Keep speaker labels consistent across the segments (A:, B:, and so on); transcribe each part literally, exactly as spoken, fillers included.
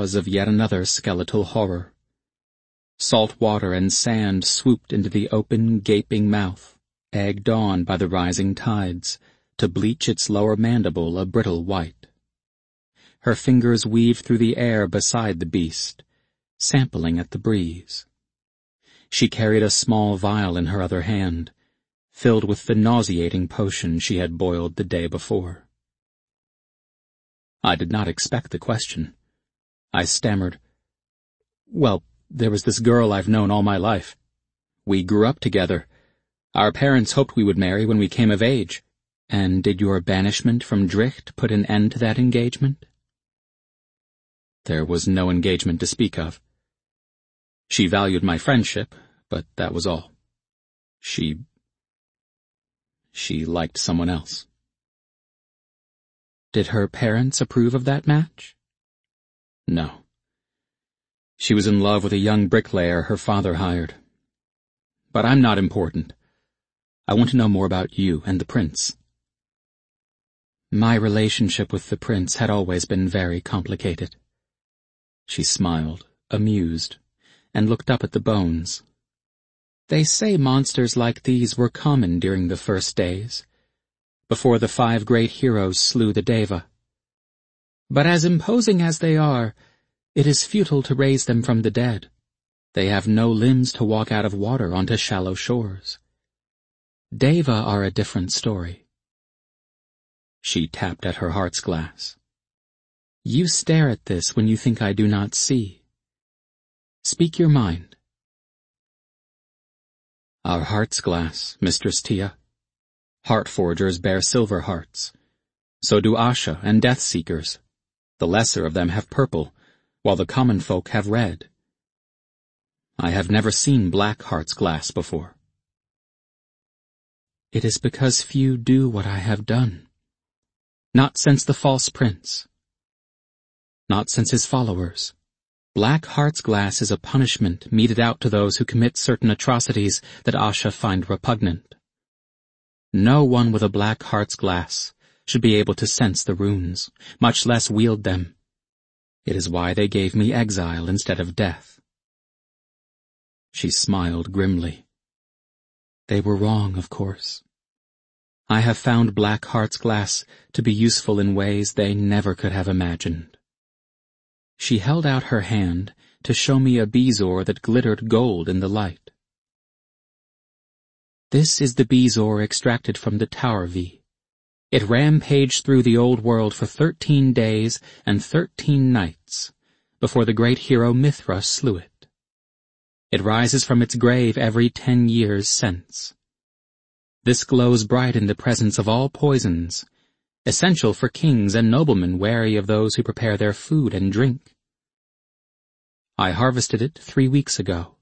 A: jaws of yet another skeletal horror. Salt water and sand swooped into the open, gaping mouth, egged on by the rising tides, to bleach its lower mandible a brittle white. Her fingers weaved through the air beside the beast, sampling at the breeze. She carried a small vial in her other hand, filled with the nauseating potion she had boiled the day before. I did not expect the question. I stammered, "Well, there was this girl I've known all my life. We grew up together. Our parents hoped we would marry when we came of age. And did your banishment from Dricht put an end to that engagement?" There was no engagement to speak of. She valued my friendship, but that was all. She... She liked someone else. Did her parents approve of that match? No. She was in love with a young bricklayer her father hired. But I'm not important. I want to know more about you and the prince. My relationship with the prince had always been very complicated. She smiled, amused, and looked up at the bones. They say monsters like these were common during the first days, before the five great heroes slew the Deva. But as imposing as they are, it is futile to raise them from the dead. They have no limbs to walk out of water onto shallow shores. Deva are a different story. She tapped at her heart's glass. You stare at this when you think I do not see. Speak your mind. Our heart's glass, Mistress Tia. Heart forgers bear silver hearts. So do Asha and Death Seekers. The lesser of them have purple, while the common folk have red. I have never seen black heart's glass before. It is because few do what I have done. Not since the false prince. Not since his followers. Black heart's glass is a punishment meted out to those who commit certain atrocities that Asha find repugnant. No one with a black heart's glass should be able to sense the runes, much less wield them. It is why they gave me exile instead of death. She smiled grimly. They were wrong, of course. I have found black heart's glass to be useful in ways they never could have imagined. She held out her hand to show me a bezoar that glittered gold in the light. This is the bezoar extracted from the Tower V. It rampaged through the old world for thirteen days and thirteen nights before the great hero Mithra slew it. It rises from its grave every ten years since. This glows bright in the presence of all poisons, essential for kings and noblemen wary of those who prepare their food and drink. I harvested it three weeks ago.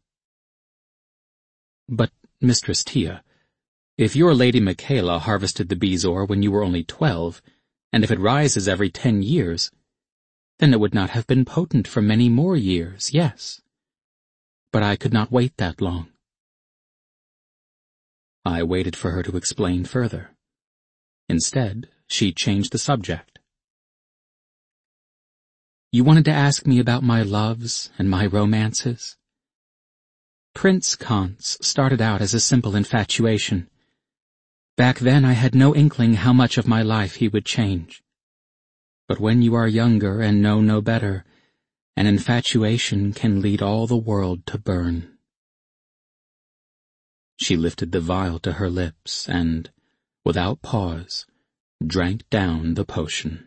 A: But, Mistress Tia, if your Lady Michaela harvested the bezoar when you were only twelve, and if it rises every ten years, then it would not have been potent for many more years, yes. But I could not wait that long. I waited for her to explain further. Instead, she changed the subject. You wanted to ask me about my loves and my romances? Prince Kantz started out as a simple infatuation. Back then I had no inkling how much of my life he would change. But when you are younger and know no better, an infatuation can lead all the world to burn. She lifted the vial to her lips and, without pause, drank down the potion.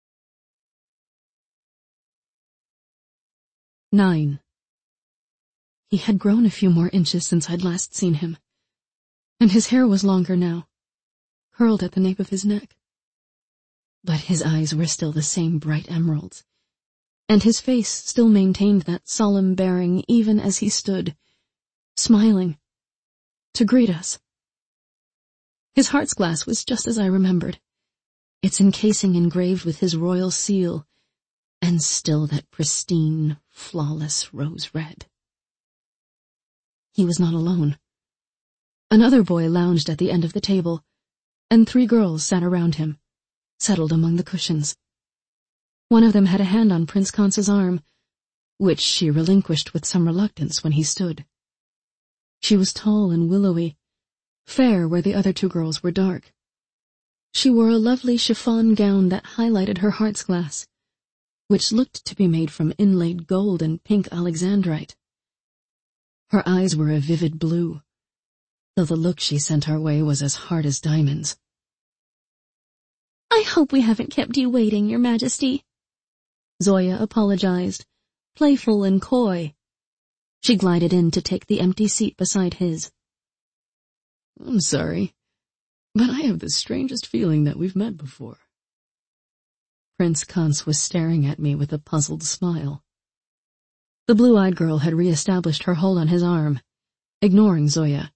B: Nine. He had grown a few more inches since I'd last seen him, and his hair was longer now, curled at the nape of his neck. But his eyes were still the same bright emeralds, and his face still maintained that solemn bearing even as he stood, smiling, to greet us. His heart's glass was just as I remembered, its encasing engraved with his royal seal, and still that pristine, flawless rose red. He was not alone. Another boy lounged at the end of the table, and three girls sat around him, settled among the cushions. One of them had a hand on Prince Kantz's arm, which she relinquished with some reluctance when he stood. She was tall and willowy, fair where the other two girls were dark. She wore a lovely chiffon gown that highlighted her heart's glass, which looked to be made from inlaid gold and pink alexandrite. Her eyes were a vivid blue, though the look she sent our way was as hard as diamonds.
C: "I hope we haven't kept you waiting, Your Majesty,"
B: Zoya apologized, playful and coy. She glided in to take the empty seat beside his.
D: "I'm sorry, but I have the strangest feeling that we've met before."
B: Prince Kans was staring at me with a puzzled smile. The blue-eyed girl had re-established her hold on his arm, ignoring Zoya.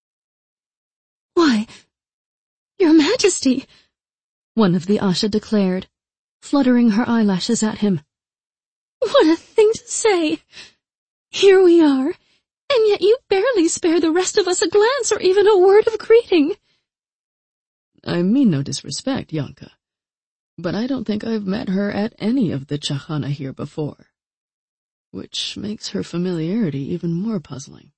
C: "Why, Your Majesty,"
B: one of the Asha declared, fluttering her eyelashes at him.
C: "What a thing to say! Here we are, and yet you barely spare the rest of us a glance or even a word of greeting."
D: "I mean no disrespect, Yanka, but I don't think I've met her at any of the Chahana here before, which makes her familiarity even more puzzling."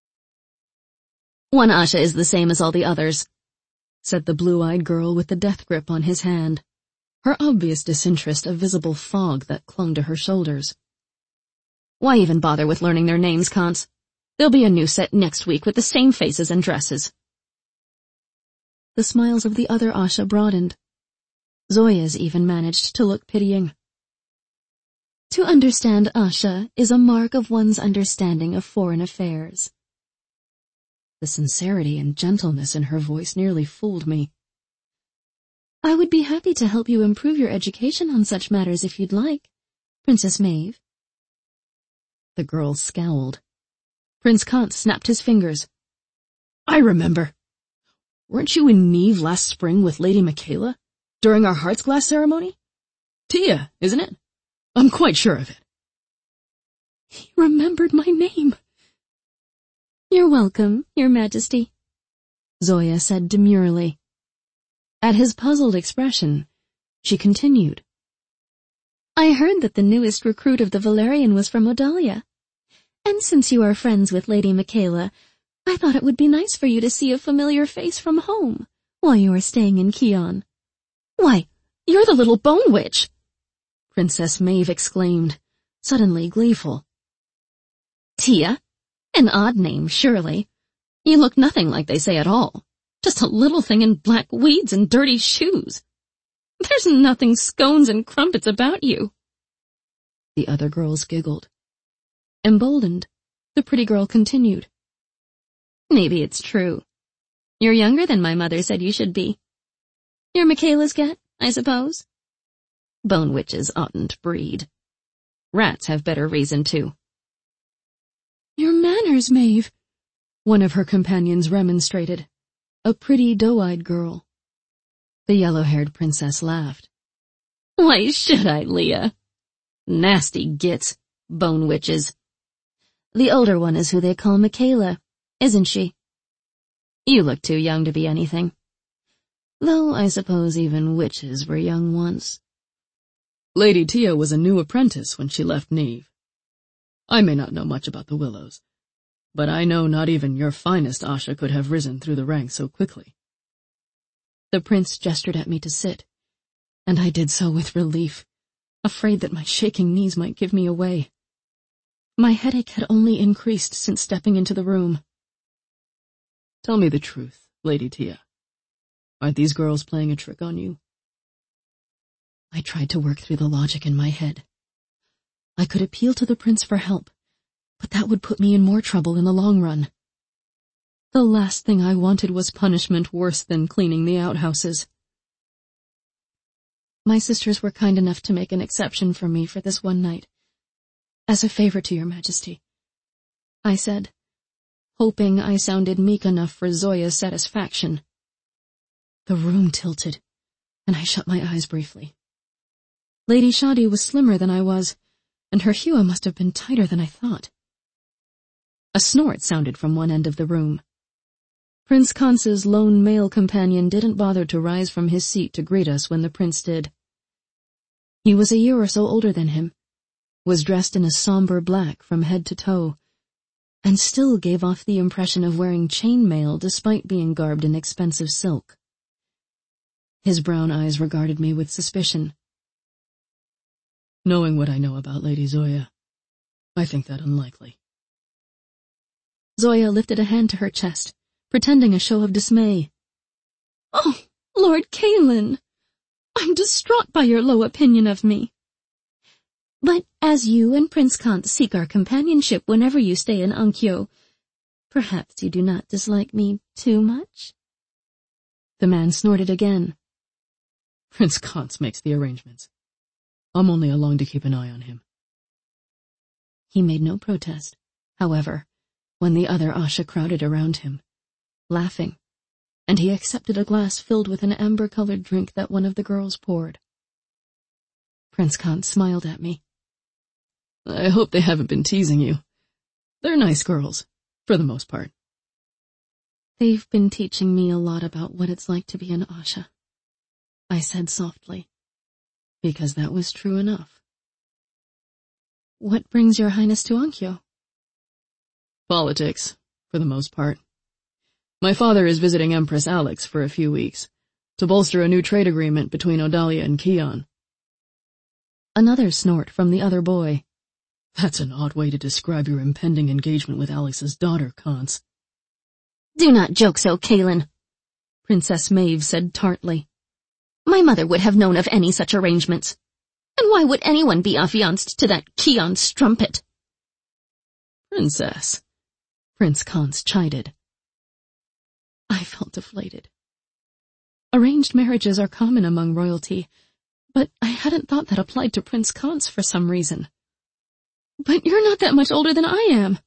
B: "One Asha is the same as all the others," said the blue-eyed girl with the death grip on his hand, her obvious disinterest a visible fog that clung to her shoulders. "Why even bother with learning their names, Kans? There'll be a new set next week with the same faces and dresses." The smiles of the other Asha broadened. Zoya's even managed to look pitying.
C: "To understand Asha is a mark of one's understanding of foreign affairs."
B: The sincerity and gentleness in her voice nearly fooled me.
C: "I would be happy to help you improve your education on such matters if you'd like, Princess Maeve."
B: The girl scowled. Prince Kans snapped his fingers.
D: "I remember. Weren't you in Neve last spring with Lady Michaela during our Heart's Glass ceremony? Tia, isn't it? I'm quite sure of it."
C: "He remembered my name." "You're welcome, Your Majesty,"
B: Zoya said demurely. At his puzzled expression, she continued.
C: "I heard that the newest recruit of the Valerian was from Odalia. And since you are friends with Lady Michaela, I thought it would be nice for you to see a familiar face from home while you are staying in Kion."
B: "Why, you're the little bone witch!" Princess Maeve exclaimed, suddenly gleeful.
C: "Tia? An odd name, surely. You look nothing like they say at all. Just a little thing in black weeds and dirty shoes. There's nothing scones and crumpets about you."
B: The other girls giggled. Emboldened, the pretty girl continued.
C: "Maybe it's true. You're younger than my mother said you should be. You're Michaela's cat, I suppose? Bone witches oughtn't breed. Rats have better reason to."
B: "Your manners, Maeve," one of her companions remonstrated, a pretty doe-eyed girl. The yellow-haired princess laughed.
C: "Why should I, Leah? Nasty gits, bone witches. The older one is who they call Michaela, isn't she? You look too young to be anything. Though I suppose even witches were young once."
D: "Lady Tia was a new apprentice when she left Neve. I may not know much about the Willows, but I know not even your finest Asha could have risen through the ranks so quickly."
B: The prince gestured at me to sit, and I did so with relief, afraid that my shaking knees might give me away. My headache had only increased since stepping into the room.
D: "Tell me the truth, Lady Tia. Aren't these girls playing a trick on you?"
B: I tried to work through the logic in my head. I could appeal to the prince for help, but that would put me in more trouble in the long run. The last thing I wanted was punishment worse than cleaning the outhouses. "My sisters were kind enough to make an exception for me for this one night, as a favor to Your Majesty," I said, hoping I sounded meek enough for Zoya's satisfaction. The room tilted, and I shut my eyes briefly. Lady Shadi was slimmer than I was, and her hua must have been tighter than I thought. A snort sounded from one end of the room. Prince Kans's lone male companion didn't bother to rise from his seat to greet us when the prince did. He was a year or so older than him, was dressed in a somber black from head to toe, and still gave off the impression of wearing chainmail despite being garbed in expensive silk. His brown eyes regarded me with suspicion.
D: Knowing what I know about Lady Zoya, I think that unlikely.
B: Zoya lifted a hand to her chest, pretending a show of dismay. Oh, Lord Kalin, I'm distraught by your low opinion of me. But as you and Prince Kant seek our companionship whenever you stay in Ankhyo, perhaps you do not dislike me too much? The man snorted again.
D: Prince Kant makes the arrangements. I'm only along to keep an eye on him.
B: He made no protest, however, when the other Asha crowded around him, laughing, and he accepted a glass filled with an amber-colored drink that one of the girls poured. Prince Kant smiled at me.
D: I hope they haven't been teasing you. They're nice girls, for the most part.
B: They've been teaching me a lot about what it's like to be an Asha, I said softly, because that was true enough. What brings your highness to Ankhyo?
D: Politics, for the most part. My father is visiting Empress Alex for a few weeks, to bolster a new trade agreement between Odalia and Kion.
B: Another snort from the other boy.
D: That's an odd way to describe your impending engagement with Alex's daughter, Kans.
C: Do not joke so, Kalin,
B: Princess Maeve said tartly.
C: My mother would have known of any such arrangements. And why would anyone be affianced to that Kion strumpet?
B: Princess, Prince Kans chided. I felt deflated. Arranged marriages are common among royalty, but I hadn't thought that applied to Prince Kans for some reason. But you're not that much older than I am.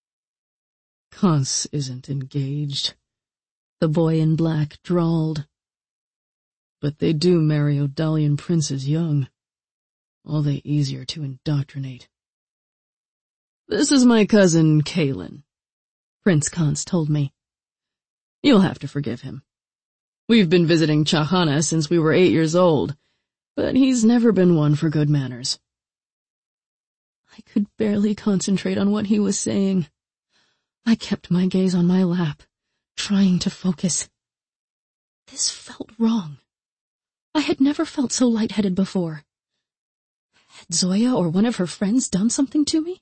D: Kans isn't engaged,
B: the boy in black drawled.
D: But they do marry Odalian princes young. All the easier to indoctrinate. This is my cousin, Kalin, Prince Kans told me. You'll have to forgive him. We've been visiting Chahana since we were eight years old, but he's never been one for good manners.
B: I could barely concentrate on what he was saying. I kept my gaze on my lap, trying to focus. This felt wrong. I had never felt so lightheaded before. Had Zoya or one of her friends done something to me?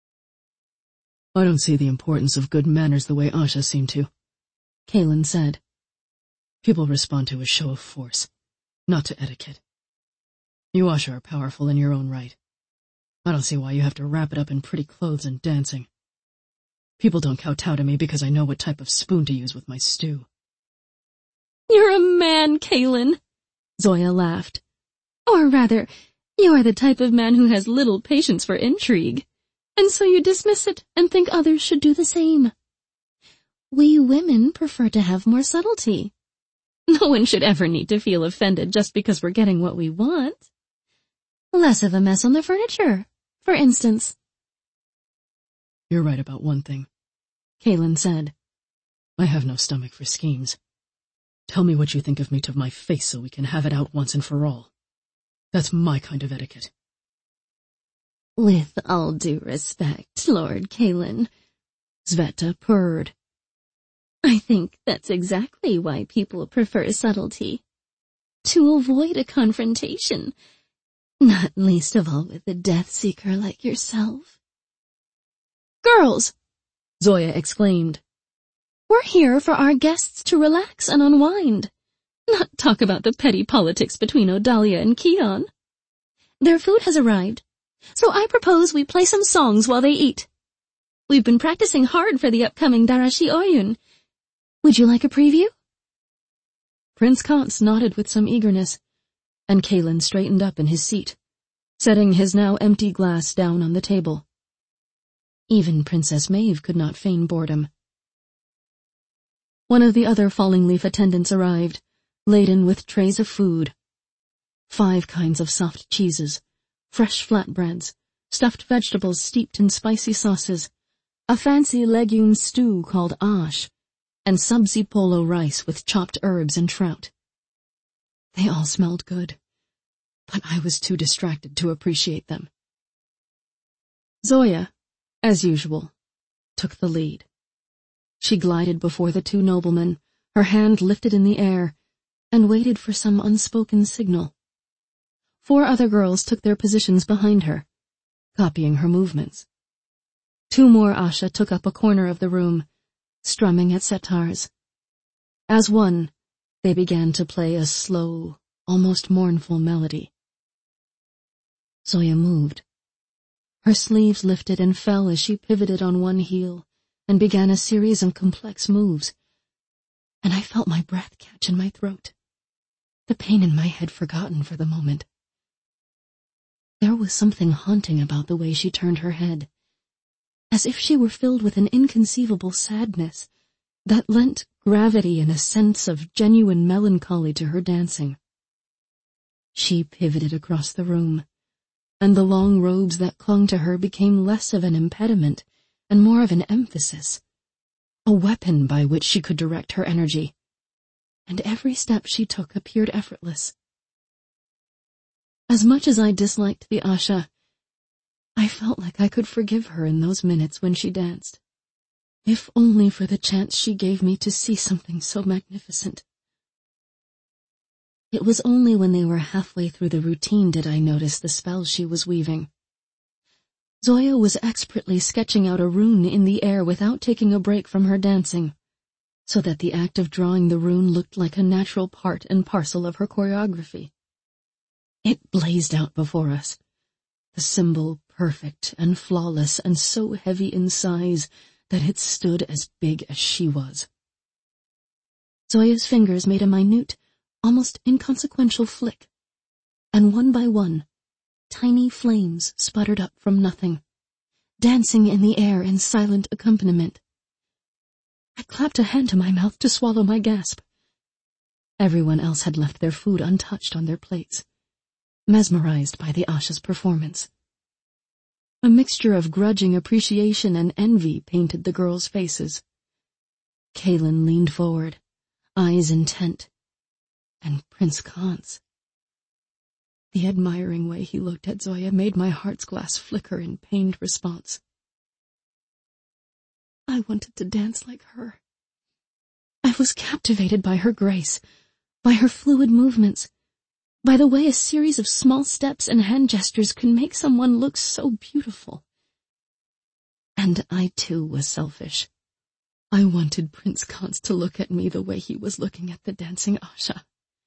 D: I don't see the importance of good manners the way Asha seemed to,
B: Kalin said.
D: People respond to a show of force, not to etiquette. You Asha are powerful in your own right. I don't see why you have to wrap it up in pretty clothes and dancing. People don't kowtow to me because I know what type of spoon to use with my stew.
B: You're a man, Kalin, Zoya laughed. Or rather, you are the type of man who has little patience for intrigue, and so you dismiss it and think others should do the same. We women prefer to have more subtlety. No one should ever need to feel offended just because we're getting what we want. Less of a mess on the furniture, for instance.
D: You're right about one thing,
B: Kalin said.
D: I have no stomach for schemes. Tell me what you think of me to my face so we can have it out once and for all. That's my kind of etiquette.
C: With all due respect, Lord Kalin,
B: Sveta purred.
C: I think that's exactly why people prefer subtlety. To avoid a confrontation, not least of all with a death seeker like yourself.
B: Girls! Zoya exclaimed. We're here for our guests to relax and unwind, not talk about the petty politics between Odalia and Kion. Their food has arrived, so I propose we play some songs while they eat. We've been practicing hard for the upcoming Darashi Oyun. Would you like a preview? Prince Kans nodded with some eagerness, and Kalin straightened up in his seat, setting his now empty glass down on the table. Even Princess Maeve could not feign boredom. One of the other Falling Leaf attendants arrived, laden with trays of food. Five kinds of soft cheeses, fresh flatbreads, stuffed vegetables steeped in spicy sauces, a fancy legume stew called ash, and sabzi polo rice with chopped herbs and trout. They all smelled good, but I was too distracted to appreciate them. Zoya, as usual, took the lead. She glided before the two noblemen, her hand lifted in the air, and waited for some unspoken signal. Four other girls took their positions behind her, copying her movements. Two more Asha took up a corner of the room, strumming at setars. As one, they began to play a slow, almost mournful melody. Zoya moved. Her sleeves lifted and fell as she pivoted on one heel and began a series of complex moves, and I felt my breath catch in my throat, the pain in my head forgotten for the moment. There was something haunting about the way she turned her head, as if she were filled with an inconceivable sadness that lent gravity and a sense of genuine melancholy to her dancing. She pivoted across the room, and the long robes that clung to her became less of an impediment and more of an emphasis, a weapon by which she could direct her energy, and every step she took appeared effortless. As much as I disliked the Asha, I felt like I could forgive her in those minutes when she danced, if only for the chance she gave me to see something so magnificent. It was only when they were halfway through the routine did I notice the spells she was weaving. Zoya was expertly sketching out a rune in the air without taking a break from her dancing, so that the act of drawing the rune looked like a natural part and parcel of her choreography. It blazed out before us, the symbol perfect and flawless and so heavy in size that it stood as big as she was. Zoya's fingers made a minute, almost inconsequential flick, and one by one, tiny flames sputtered up from nothing, dancing in the air in silent accompaniment. I clapped a hand to my mouth to swallow my gasp. Everyone else had left their food untouched on their plates, mesmerized by the Asha's performance. A mixture of grudging appreciation and envy painted the girls' faces. Kaelin leaned forward, eyes intent, and Prince Khans. The admiring way he looked at Zoya made my heart's glass flicker in pained response. I wanted to dance like her. I was captivated by her grace, by her fluid movements, by the way a series of small steps and hand gestures can make someone look so beautiful. And I too was selfish. I wanted Prince Khans to look at me the way he was looking at the dancing Asha.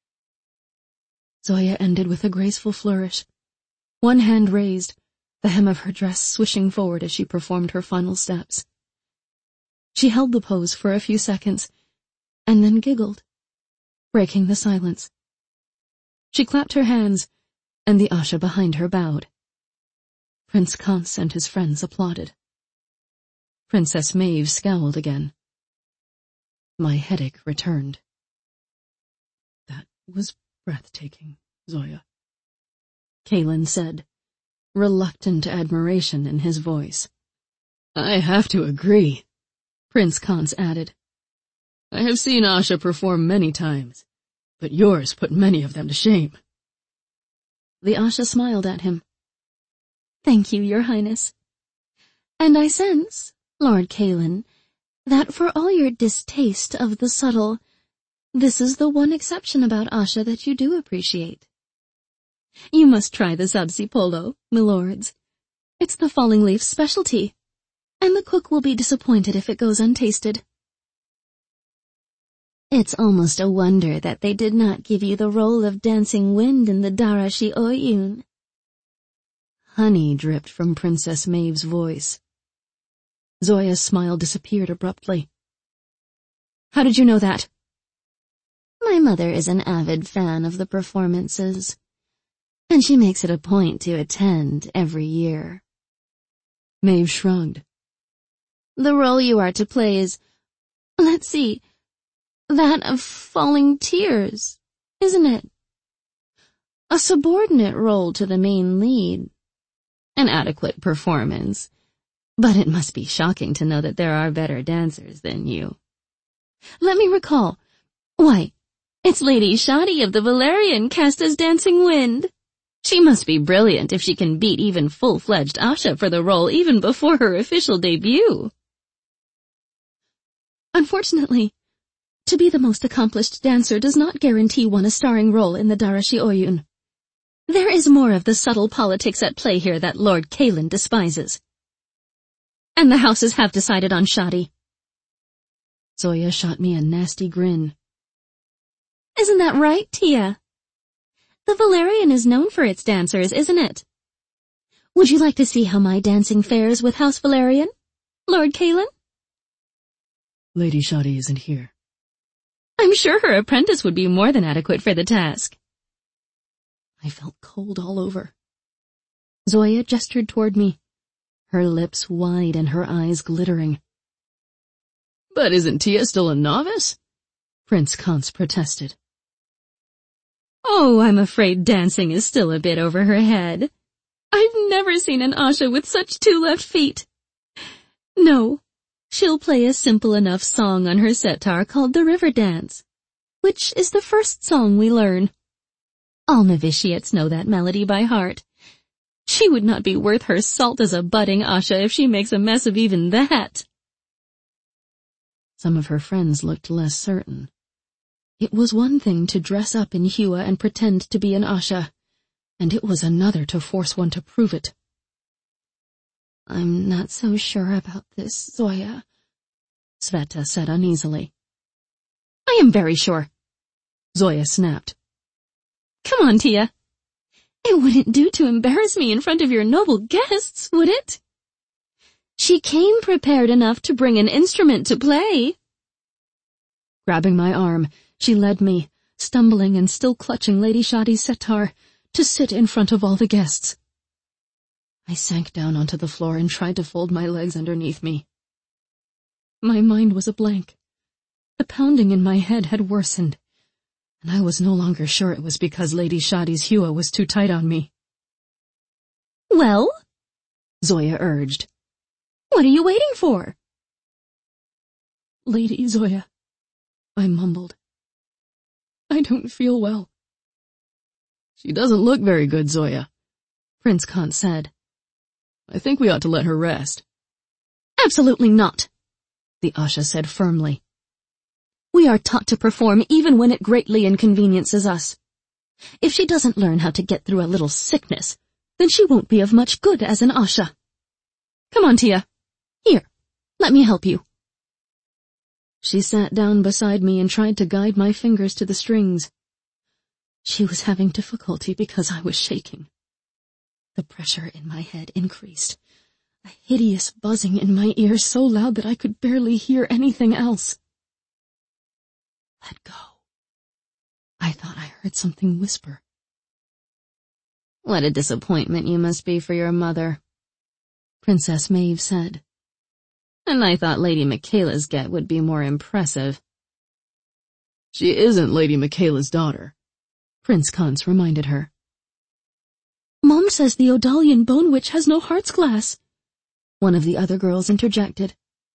B: Zoya ended with a graceful flourish, one hand raised, the hem of her dress swishing forward as she performed her final steps. She held the pose for a few seconds, and then giggled, breaking the silence. She clapped her hands, and the Asha behind her bowed. Prince Khans and his friends applauded. Princess Maeve scowled again. My headache returned. That was breathtaking, Zoya, Kaelin said, reluctant admiration in his voice. I have to agree, Prince Khans added. I have seen Asha perform many times, but yours put many of them to shame. The Asha smiled at him. Thank you, Your Highness. And I sense, Lord Kaelin, that for all your distaste of the subtle, this is the one exception about Asha that you do appreciate. You must try the Zadzi Polo, milords. It's the Falling Leaf's specialty, and the cook will be disappointed if it goes untasted. It's almost a wonder that they did not give you the role of dancing wind in the Darashi Oyun. Honey dripped from Princess Maeve's voice. Zoya's smile disappeared abruptly. How did you know that? My mother is an avid fan of the performances, and she makes it a point to attend every year. Maeve shrugged. The role you are to play is, let's see, that of falling tears, isn't it? A subordinate role to the main lead. An adequate performance, but it must be shocking to know that there are better dancers than you. Let me recall. Why, it's Lady Shadi of the Valerian cast as Dancing Wind.
C: She must be brilliant if she can beat even full-fledged Asha for the role even before her official debut.
B: Unfortunately, to be the most accomplished dancer does not guarantee one a starring role in the Darashi Oyun.
C: There is more of the subtle politics at play here that Lord Kalin despises. And the houses have decided on Shadi.
B: Zoya shot me a nasty grin.
C: Isn't that right, Tia? The Valerian is known for its dancers, isn't it? Would you like to see how my dancing fares with House Valerian, Lord Kalin?
D: Lady Shadi isn't here.
C: I'm sure her apprentice would be more than adequate for the task.
B: I felt cold all over. Zoya gestured toward me, her lips wide and her eyes glittering.
D: But isn't Tia still a novice?
B: Prince Kans protested.
C: Oh, I'm afraid dancing is still a bit over her head. I've never seen an Asha with such two left feet. No, she'll play a simple enough song on her setar called the River Dance, which is the first song we learn. All novitiates know that melody by heart. She would not be worth her salt as a budding Asha if she makes a mess of even that.
B: Some of her friends looked less certain. It was one thing to dress up in Hua and pretend to be an Asha, and it was another to force one to prove it.
C: I'm not so sure about this, Zoya,
B: Sveta said uneasily.
C: I am very sure,
B: Zoya snapped.
C: Come on, Tia. It wouldn't do to embarrass me in front of your noble guests, would it? She came prepared enough to bring an instrument to play.
B: Grabbing my arm, she led me, stumbling and still clutching Lady Shadi's setar, to sit in front of all the guests. I sank down onto the floor and tried to fold my legs underneath me. My mind was a blank. The pounding in my head had worsened, and I was no longer sure it was because Lady Shadi's Hua was too tight on me.
C: Well?
B: Zoya urged.
C: What are you waiting for?
B: Lady Zoya, I mumbled. I don't feel well.
D: She doesn't look very good, Zoya,
B: Prince Kans said.
D: I think we ought to let her rest.
C: Absolutely not,
B: the Asha said firmly.
C: We are taught to perform even when it greatly inconveniences us. If she doesn't learn how to get through a little sickness, then she won't be of much good as an Asha. Come on, Tia. Here, let me help you.
B: She sat down beside me and tried to guide my fingers to the strings. She was having difficulty because I was shaking. The pressure in my head increased, a hideous buzzing in my ears so loud that I could barely hear anything else. Let go. I thought I heard something whisper.
C: What a disappointment you must be for your mother,
B: Princess Maeve said.
C: And I thought Lady Michaela's get would be more impressive.
D: She isn't Lady Michaela's daughter,
B: Prince Kans reminded her.
C: Mom says the Odalian Bone Witch has no heart's glass,
B: one of the other girls interjected.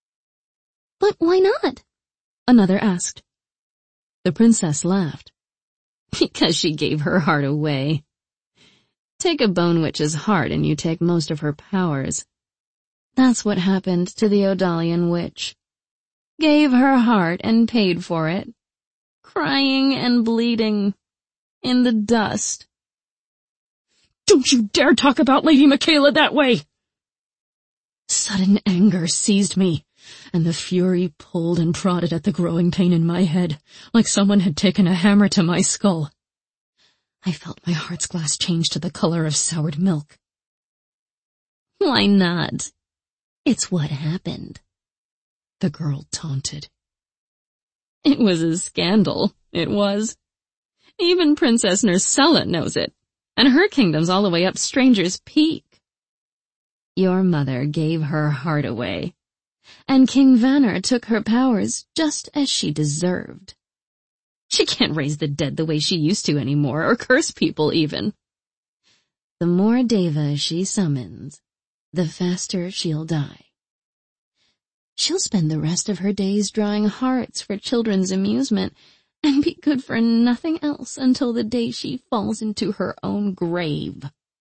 C: But why not?
B: Another asked. The princess laughed.
C: Because she gave her heart away. Take a Bone Witch's heart and you take most of her powers. That's what happened to the Odalian Witch. Gave her heart and paid for it. Crying and bleeding. In the dust.
B: Don't you dare talk about Lady Michaela that way! Sudden anger seized me, and the fury pulled and prodded at the growing pain in my head, like someone had taken a hammer to my skull. I felt my heart's glass change to the color of soured milk.
C: Why not? It's what happened,
B: the girl taunted.
C: It was a scandal, it was. Even Princess Nursella knows it, and her kingdom's all the way up Stranger's Peak. Your mother gave her heart away, and King Vanner took her powers just as she deserved. She can't raise the dead the way she used to anymore, or curse people even. The more Deva she summons, the faster she'll die. She'll spend the rest of her days drawing hearts for children's amusement, and be good for nothing else until the day she falls into her own grave."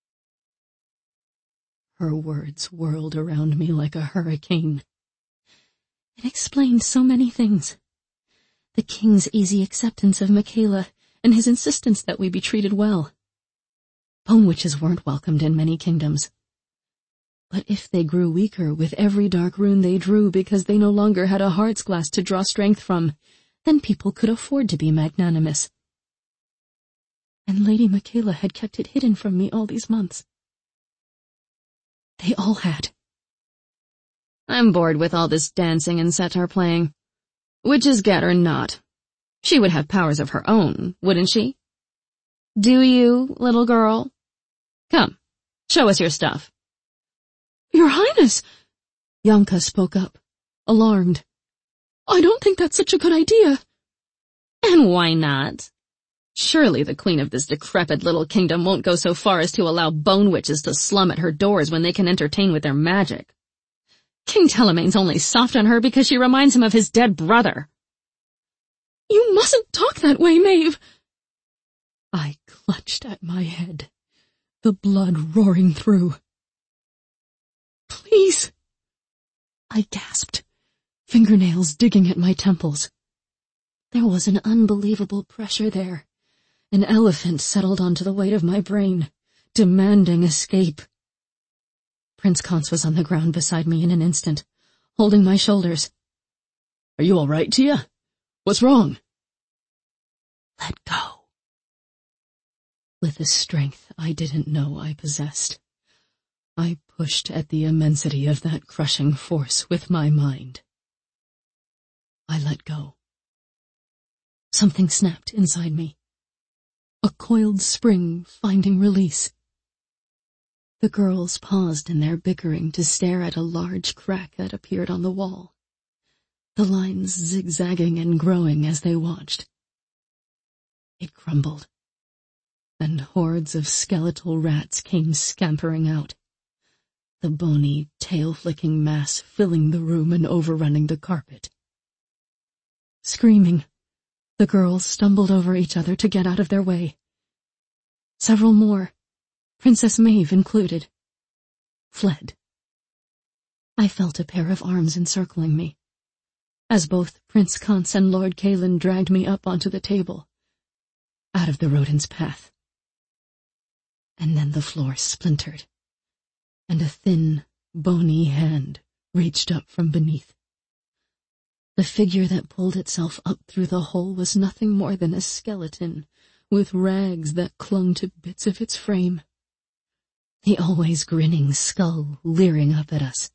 B: Her words whirled around me like a hurricane. It explained so many things. The king's easy acceptance of Michaela and his insistence that we be treated well. Bone witches weren't welcomed in many kingdoms. But if they grew weaker with every dark rune they drew because they no longer had a heart's glass to draw strength from, then people could afford to be magnanimous. And Lady Michaela had kept it hidden from me all these months. They all had.
C: "I'm bored with all this dancing and satyr playing. Witches get or not, she would have powers of her own, wouldn't she? Do you, little girl? Come, show us your stuff."
B: "Your Highness," Yanka spoke up, alarmed. "I don't think that's such a good idea."
C: "And why not? Surely the queen of this decrepit little kingdom won't go so far as to allow bone witches to slum at her doors when they can entertain with their magic. King Telemain's only soft on her because she reminds him of his dead brother."
B: "You mustn't talk that way, Maeve." I clutched at my head, the blood roaring through. "Please," I gasped, fingernails digging at my temples. There was an unbelievable pressure there. An elephant settled onto the weight of my brain, demanding escape. Prince Kance was on the ground beside me in an instant, holding my shoulders.
D: "Are you all right, Tia? What's wrong?"
B: "Let go." With a strength I didn't know I possessed, I pushed at the immensity of that crushing force with my mind. I let go. Something snapped inside me. A coiled spring finding release. The girls paused in their bickering to stare at a large crack that appeared on the wall, the lines zigzagging and growing as they watched. It crumbled, and hordes of skeletal rats came scampering out, the bony, tail-flicking mass filling the room and overrunning the carpet. Screaming, the girls stumbled over each other to get out of their way. Several more, Princess Maeve included, fled. I felt a pair of arms encircling me, as both Prince Kance and Lord Kalen dragged me up onto the table, out of the rodent's path. And then the floor splintered, and a thin, bony hand reached up from beneath. The figure that pulled itself up through the hole was nothing more than a skeleton, with rags that clung to bits of its frame. The always grinning skull leering up at us.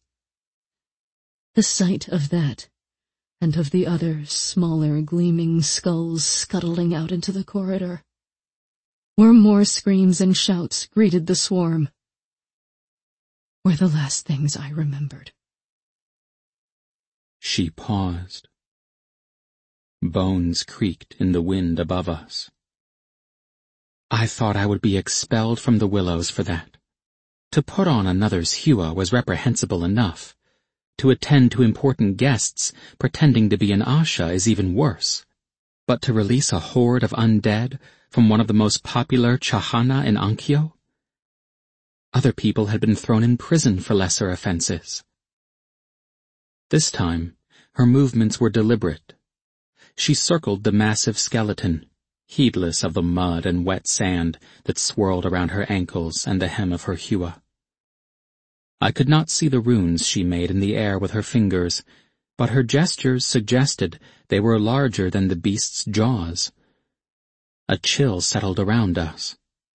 B: The sight of that, and of the other smaller gleaming skulls scuttling out into the corridor, where more screams and shouts greeted the swarm, were the last things I remembered.
A: She paused. Bones creaked in the wind above us. I thought I would be expelled from the willows for that. To put on another's hua was reprehensible enough. To attend to important guests, pretending to be an Asha, is even worse. But to release a horde of undead from one of the most popular Chahana in Ankhio? Other people had been thrown in prison for lesser offenses. This time, her movements were deliberate. She circled the massive skeleton, heedless of the mud and wet sand that swirled around her ankles and the hem of her hua. I could not see the runes she made in the air with her fingers, but her gestures suggested they were larger than the beast's jaws. A chill settled around us.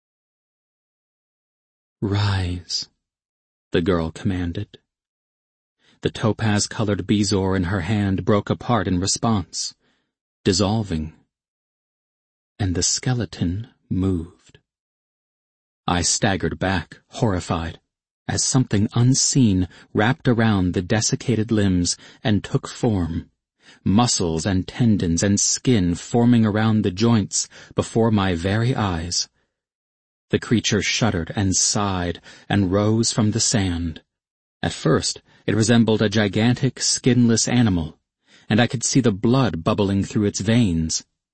A: "Rise," the girl commanded. The topaz-colored bezoar in her hand broke apart in response, dissolving, and the skeleton moved. I staggered back, horrified, as something unseen wrapped around the desiccated limbs and took form, muscles and tendons and skin forming around the joints before my very eyes. The creature shuddered and sighed and rose from the sand. At first, it resembled a gigantic, skinless animal, and I could see the blood bubbling through its veins,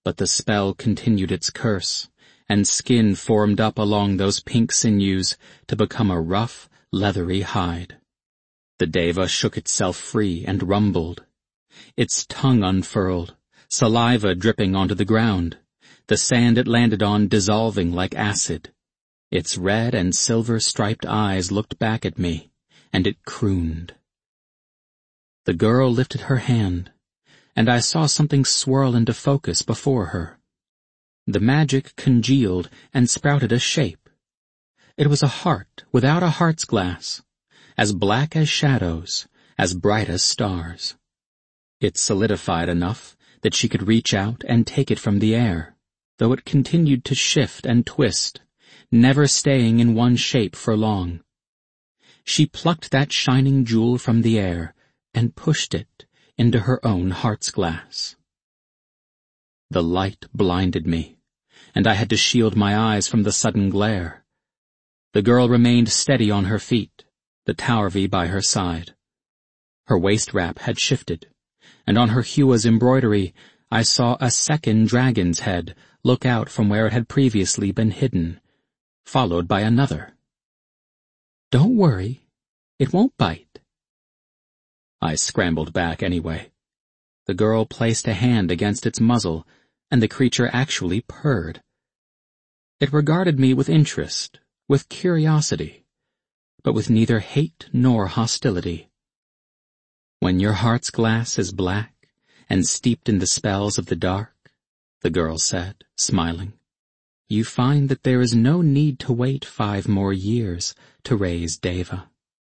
A: But the spell continued its curse, and skin formed up along those pink sinews to become a rough, leathery hide. The deva shook itself free and rumbled. Its tongue unfurled, saliva dripping onto the ground, the sand it landed on dissolving like acid. Its red and silver-striped eyes looked back at me, and it crooned. The girl lifted her hand, and I saw something swirl into focus before her. The magic congealed and sprouted a shape. It was a heart without a heart's glass, as black as shadows, as bright as stars. It solidified enough that she could reach out and take it from the air, though it continued to shift and twist, never staying in one shape for long. She plucked that shining jewel from the air and pushed it into her own heart's glass. The light blinded me, and I had to shield my eyes from the sudden glare. The girl remained steady on her feet, the Taurvi by her side. Her waist wrap had shifted, and on her Hua's embroidery I saw a second dragon's head look out from where it had previously been hidden, followed by another. "Don't worry, it won't bite." I scrambled back anyway. The girl placed a hand against its muzzle, and the creature actually purred. It regarded me with interest, with curiosity, but with neither hate nor hostility. "When your heart's glass is black and steeped in the spells of the dark," the girl said, smiling, "you find that there is no need to wait five more years to raise Deva."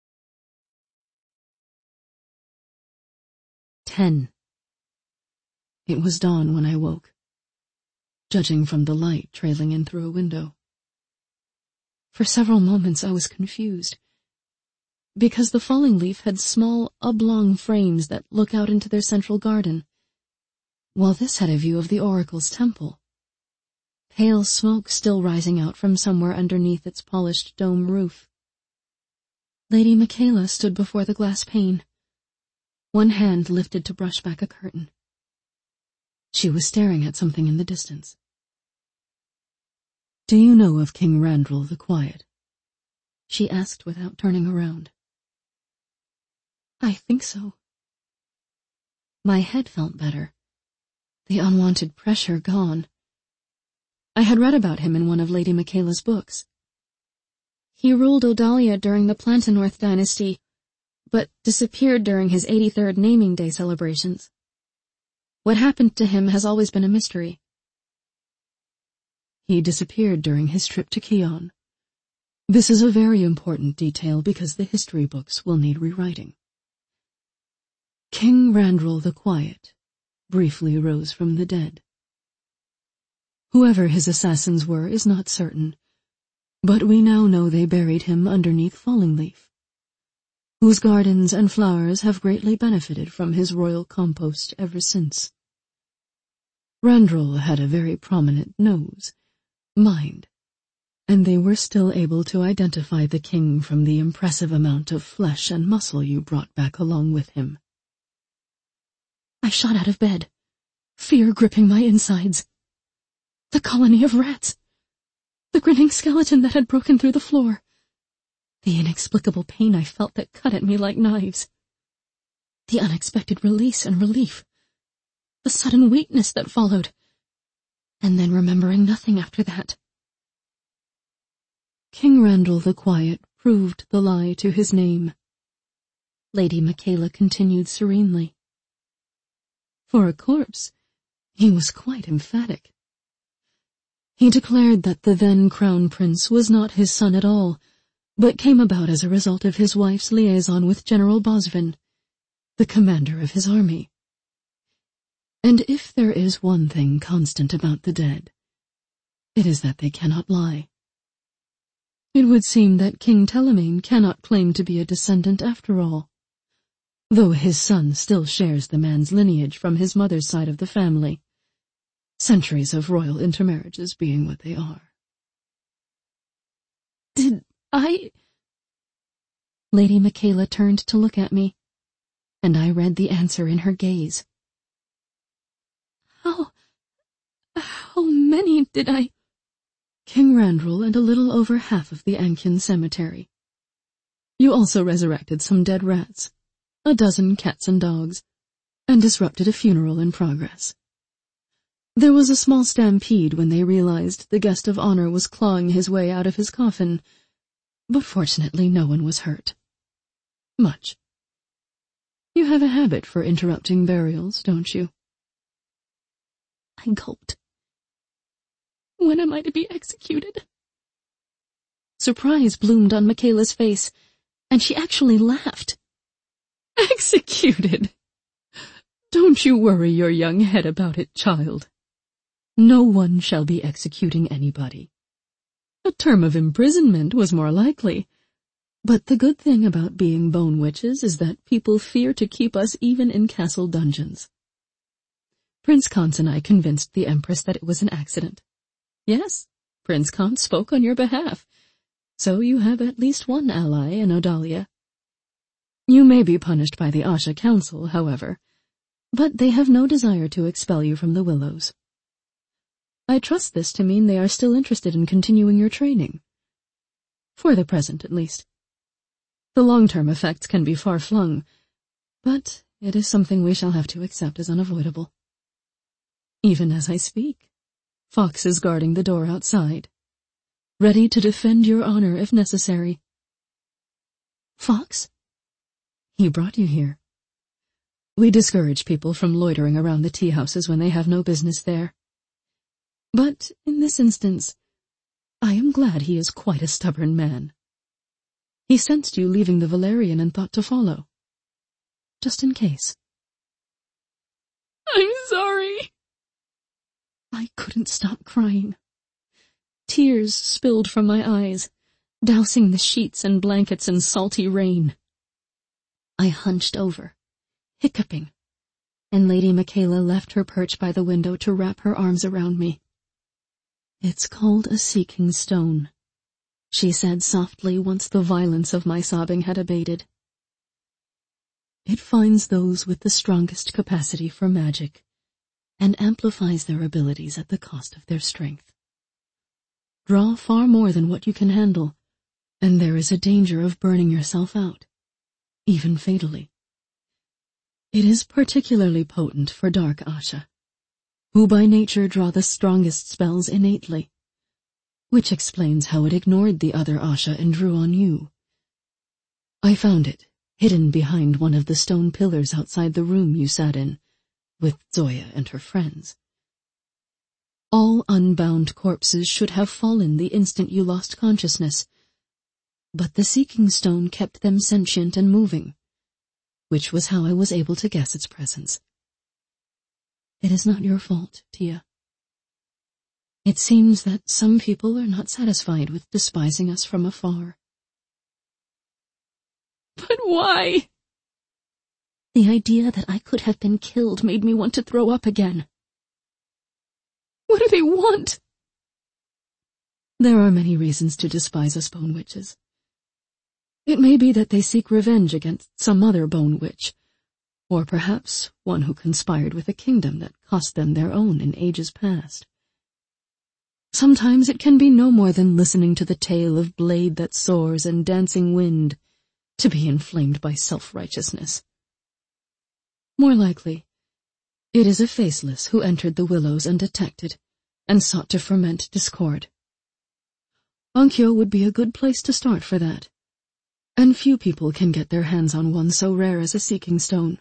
B: Ten. It was dawn when I woke, judging from the light trailing in through a window. For several moments I was confused, because the falling leaf had small, oblong frames that look out into their central garden, while this had a view of the oracle's temple, pale smoke still rising out from somewhere underneath its polished dome roof. Lady Michaela stood before the glass pane, one hand lifted to brush back a curtain. She was staring at something in the distance. "Do you know of King Randral the Quiet?" she asked without turning around. "I think so." My head felt better, the unwanted pressure gone. I had read about him in one of Lady Michaela's books. He ruled Odalia during the Plantanorth dynasty, but disappeared during his eighty-third naming day celebrations. What happened to him has always been a mystery. He disappeared during his trip to Kion. This is a very important detail because the history books will need rewriting. King Randral the Quiet briefly rose from the dead. Whoever his assassins were is not certain, but we now know they buried him underneath Falling Leaf, whose gardens and flowers have greatly benefited from his royal compost ever since. Randral had a very prominent nose, mind, and they were still able to identify the king from the impressive amount of flesh and muscle you brought back along with him. I shot out of bed, fear gripping my insides. The colony of rats, the grinning skeleton that had broken through the floor, the inexplicable pain I felt that cut at me like knives, the unexpected release and relief, the sudden weakness that followed, and then remembering nothing after that. King Randral the Quiet proved the lie to his name, Lady Michaela continued serenely. For a corpse, he was quite emphatic. He declared that the then Crown Prince was not his son at all, but came about as a result of his wife's liaison with General Bosvin, the commander of his army. And if there is one thing constant about the dead, it is that they cannot lie. It would seem that King Telemaine cannot claim to be a descendant after all, though his son still shares the man's lineage from his mother's side of the family, centuries of royal intermarriages being what they are. Did I... Lady Michaela turned to look at me, and I read the answer in her gaze. How... many did I— King Randrel and a little over half of the Ankian cemetery. You also resurrected some dead rats, a dozen cats and dogs, and disrupted a funeral in progress. There was a small stampede when they realized the guest of honor was clawing his way out of his coffin, but fortunately no one was hurt. Much. You have a habit for interrupting burials, don't you? I gulped. When am I to be executed? Surprise bloomed on Michaela's face, and she actually laughed. Executed? Don't you worry your young head about it, child. No one shall be executing anybody. A term of imprisonment was more likely, but the good thing about being bone witches is that people fear to keep us even in castle dungeons. Prince Kant and I convinced the Empress that it was an accident. Yes, Prince Kant spoke on your behalf, so you have at least one ally in Odalia. You may be punished by the Asha Council, however, but they have no desire to expel you from the Willows. I trust this to mean they are still interested in continuing your training. For the present, at least. The long-term effects can be far-flung, but it is something we shall have to accept as unavoidable. Even as I speak, Fox is guarding the door outside, ready to defend your honor if necessary. Fox? He brought you here. We discourage people from loitering around the tea-houses when they have no business there. But in this instance, I am glad he is quite a stubborn man. He sensed you leaving the Valerian and thought to follow. Just in case. I'm sorry. I couldn't stop crying. Tears spilled from my eyes, dousing the sheets and blankets in salty rain. I hunched over, hiccuping, and Lady Michaela left her perch by the window to wrap her arms around me. It's called a seeking stone, she said softly once the violence of my sobbing had abated. It finds those with the strongest capacity for magic, and amplifies their abilities at the cost of their strength. Draw far more than what you can handle, and there is a danger of burning yourself out, even fatally. It is particularly potent for Dark Asha, who by nature draw the strongest spells innately, which explains how it ignored the other Asha and drew on you. I found it, hidden behind one of the stone pillars outside the room you sat in, with Zoya and her friends. All unbound corpses should have fallen the instant you lost consciousness, but the seeking stone kept them sentient and moving, which was how I was able to guess its presence. It is not your fault, Tia. It seems that some people are not satisfied with despising us from afar. But why? The idea that I could have been killed made me want to throw up again. What do they want? There are many reasons to despise us bone witches. It may be that they seek revenge against some other bone witch, or perhaps one who conspired with a kingdom that cost them their own in ages past. Sometimes it can be no more than listening to the tale of blade that soars and dancing wind, to be inflamed by self-righteousness. More likely, it is a faceless who entered the Willows undetected and sought to ferment discord. Onkyo would be a good place to start for that, and few people can get their hands on one so rare as a seeking stone.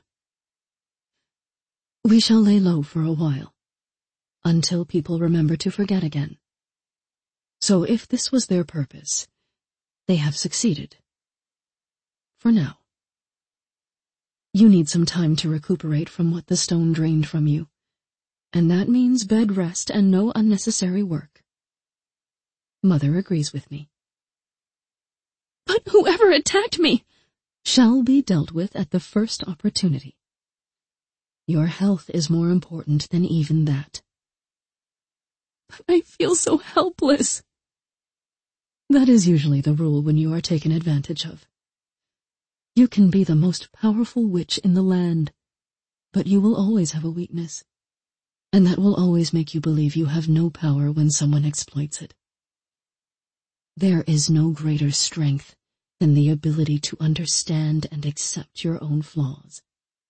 B: We shall lay low for a while, until people remember to forget again. So if this was their purpose, they have succeeded. For now. You need some time to recuperate from what the stone drained from you, and that means bed rest and no unnecessary work. Mother agrees with me. But whoever attacked me shall be dealt with at the first opportunity. Your health is more important than even that. But I feel so helpless. That is usually the rule when you are taken advantage of. You can be the most powerful witch in the land, but you will always have a weakness. and that will always make you believe you have no power when someone exploits it. There is no greater strength than the ability to understand and accept your own flaws.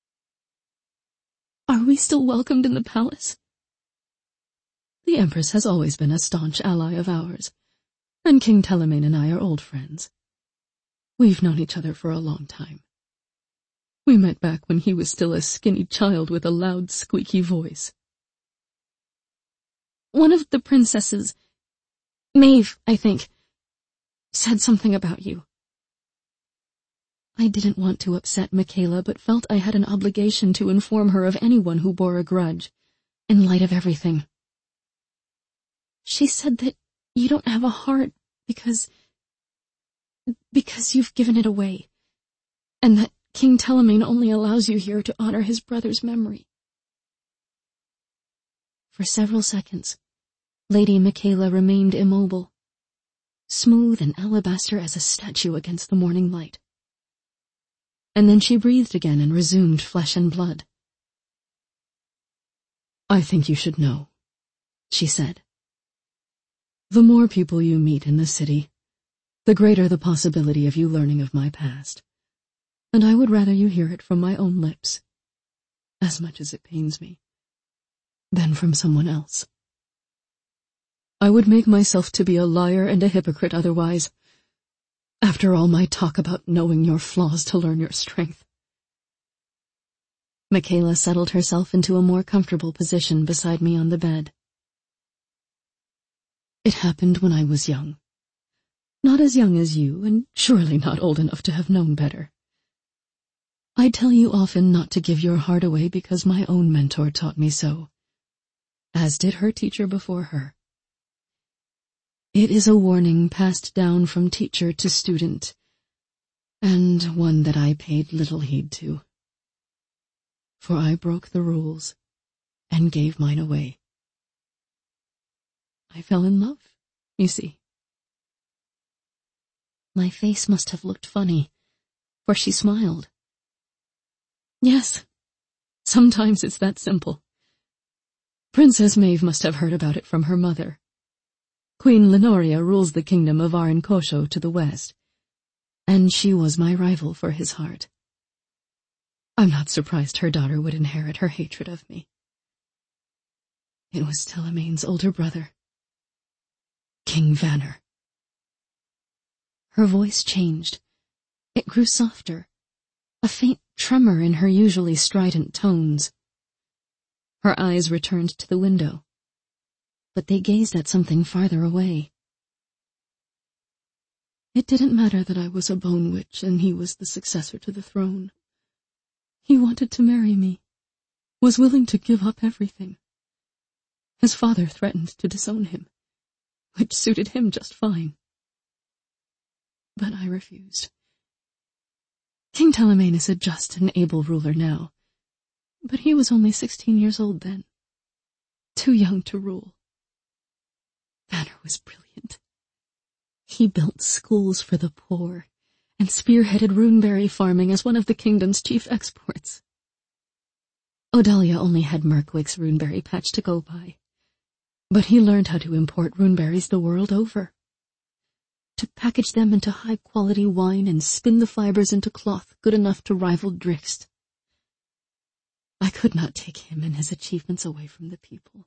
B: Are we still welcomed in the palace? The Empress has always been a staunch ally of ours, and King Telemaine and I are old friends. We've known each other for a long time. We met back when he was still a skinny child with a loud, squeaky voice. One of the princesses, Maeve, I think, said something about you. I didn't want to upset Michaela, but felt I had an obligation to inform her of anyone who bore a grudge, in light of everything. She said that you don't have a heart because... because you've given it away, and that King Telemaine only allows you here to honor his brother's memory. For several seconds, Lady Michaela remained immobile, smooth and alabaster as a statue against the morning light. And then she breathed again and resumed flesh and blood. I think you should know, she said. The more people you meet in the city, the greater the possibility of you learning of my past, and I would rather you hear it from my own lips, as much as it pains me, than from someone else. I would make myself to be a liar and a hypocrite otherwise, after all my talk about knowing your flaws to learn your strength. Michaela settled herself into a more comfortable position beside me on the bed. It happened when I was young. Not as young as you, and surely not old enough to have known better. I tell you often not to give your heart away because my own mentor taught me so, as did her teacher before her. It is a warning passed down from teacher to student, and one that I paid little heed to. For I broke the rules and gave mine away. I fell in love, you see. My face must have looked funny, for she smiled. Yes, sometimes it's that simple. Princess Maeve must have heard about it from her mother. Queen Lenoria rules the kingdom of Arren Kosho to the west, and she was my rival for his heart. I'm not surprised her daughter would inherit her hatred of me. It was Telemaine's older brother, King Vanner. Her voice changed. It grew softer, a faint tremor in her usually strident tones. Her eyes returned to the window, but they gazed at something farther away. It didn't matter that I was a bone witch and he was the successor to the throne. He wanted to marry me, was willing to give up everything. His father threatened to disown him, which suited him just fine. But I refused. King Telemaine is a just and able ruler now, but he was only sixteen years old then, too young to rule. Vanner was brilliant. He built schools for the poor and spearheaded runeberry farming as one of the kingdom's chief exports. Odalia only had Merkwick's runeberry patch to go by, but he learned how to import runeberries the world over, to package them into high-quality wine and spin the fibers into cloth good enough to rival Drixt. I could not take him and his achievements away from the people.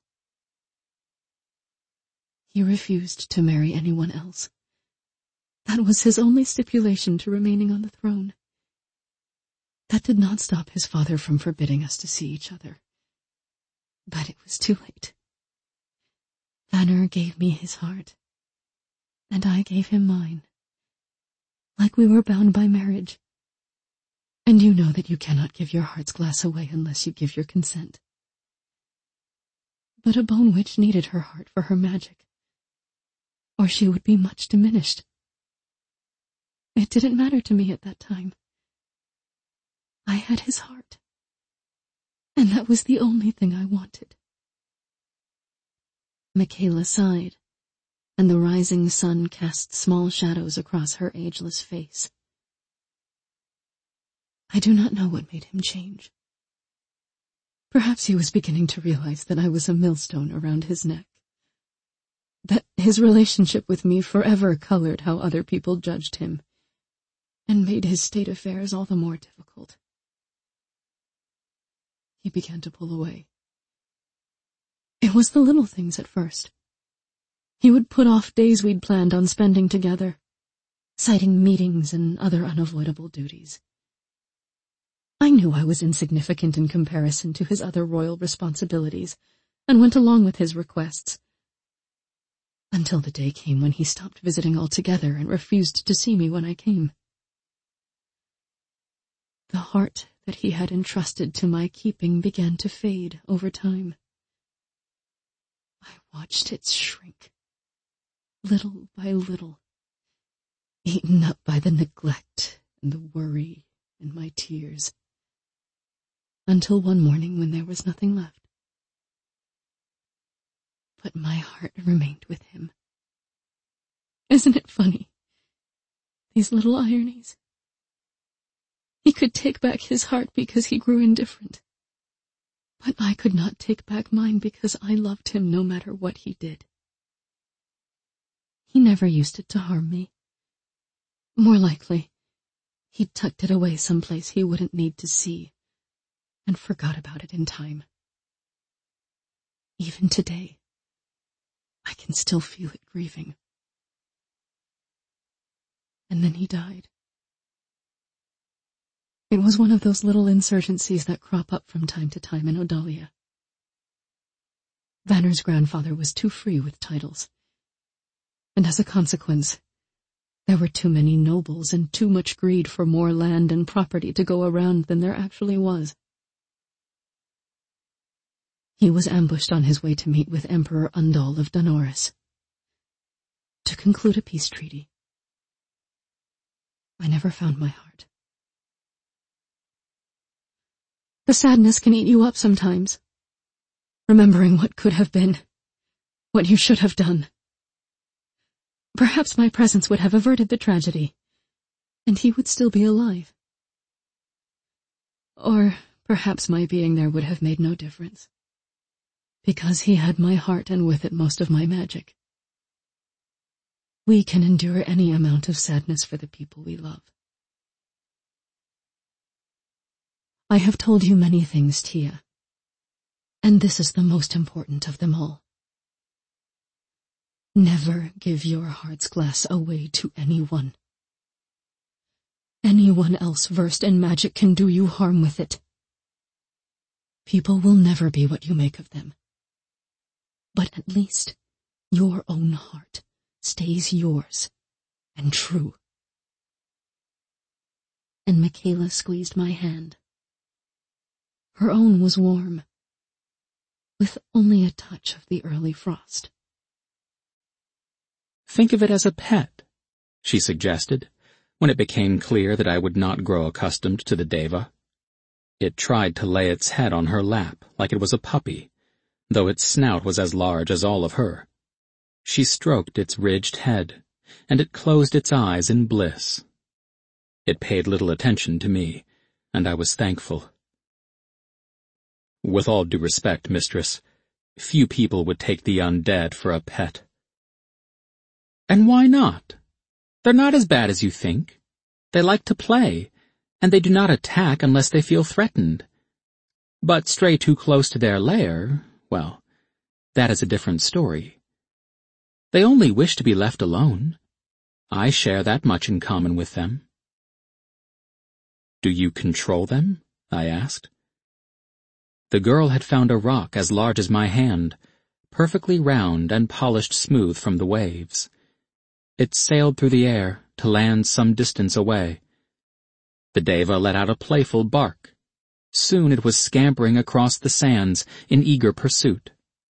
B: He refused to marry anyone else. That was his only stipulation to remaining on the throne. That did not stop his father from forbidding us to see each other. But it was too late. Vanner gave me his heart, and I gave him mine, like we were bound by marriage. And you know that you cannot give your heart's glass away unless you give your consent. But a bone witch needed her heart for her magic, or she would be much diminished. It didn't matter to me at that time. I had his heart, and that was the only thing I wanted. Michaela sighed, and the rising sun cast small shadows across her ageless face. I do not know what made him change. Perhaps he was beginning to realize that I was a millstone around his neck. That his relationship with me forever colored how other people judged him, and made his state affairs all the more difficult. He began to pull away. It was the little things at first. He would put off days we'd planned on spending together, citing meetings and other unavoidable duties. I knew I was insignificant in comparison to his other royal responsibilities, and went along with his requests. Until the day came when he stopped visiting altogether and refused to see me when I came. The heart that he had entrusted to my keeping began to fade over time. I watched it shrink, little by little, eaten up by the neglect and the worry and my tears, until one morning when there was nothing left. But my heart remained with him. Isn't it funny? These little ironies. He could take back his heart because he grew indifferent. But I could not take back mine because I loved him no matter what he did. He never used it to harm me. More likely, he tucked it away someplace he wouldn't need to see, and forgot about it in time. Even today, I can still feel it grieving. And then he died. It was one of those little insurgencies that crop up from time to time in Odalia. Vanner's grandfather was too free with titles, and as a consequence, there were too many nobles and too much greed for more land and property to go around than there actually was. He was ambushed on his way to meet with Emperor Undal of Donoris, to conclude a peace treaty. I never found my heart. The sadness can eat you up sometimes, remembering what could have been, what you should have done. Perhaps my presence would have averted the tragedy, and he would still be alive. Or perhaps my being there would have made no difference, because he had my heart and with it most of my magic. We can endure any amount of sadness for the people we love. I have told you many things, Tia, and this is the most important of them all. Never give your heart's glass away to anyone. Anyone else versed in magic can do you harm with it. People will never be what you make of them. But at least your own heart stays yours and true. And Michaela squeezed my hand. Her own was warm, with only a touch of the early frost.
A: Think of it as a pet, she suggested, when it became clear that I would not grow accustomed to the deva. It tried to lay its head on her lap like it was a puppy, though its snout was as large as all of her. She stroked its ridged head, and it closed its eyes in bliss. It paid little attention to me, and I was thankful. With all due respect, mistress, few people would take the undead for a pet. And why not? They're not as bad as you think. They like to play, and they do not attack unless they feel threatened. But stray too close to their lair, well, that is a different story. They only wish to be left alone. I share that much in common with them. Do you control them? I asked. The girl had found a rock as large as my hand, perfectly round and polished smooth from the waves. It sailed through the air to land some distance away. The deva let out a playful bark. Soon it was scampering across the sands in eager pursuit.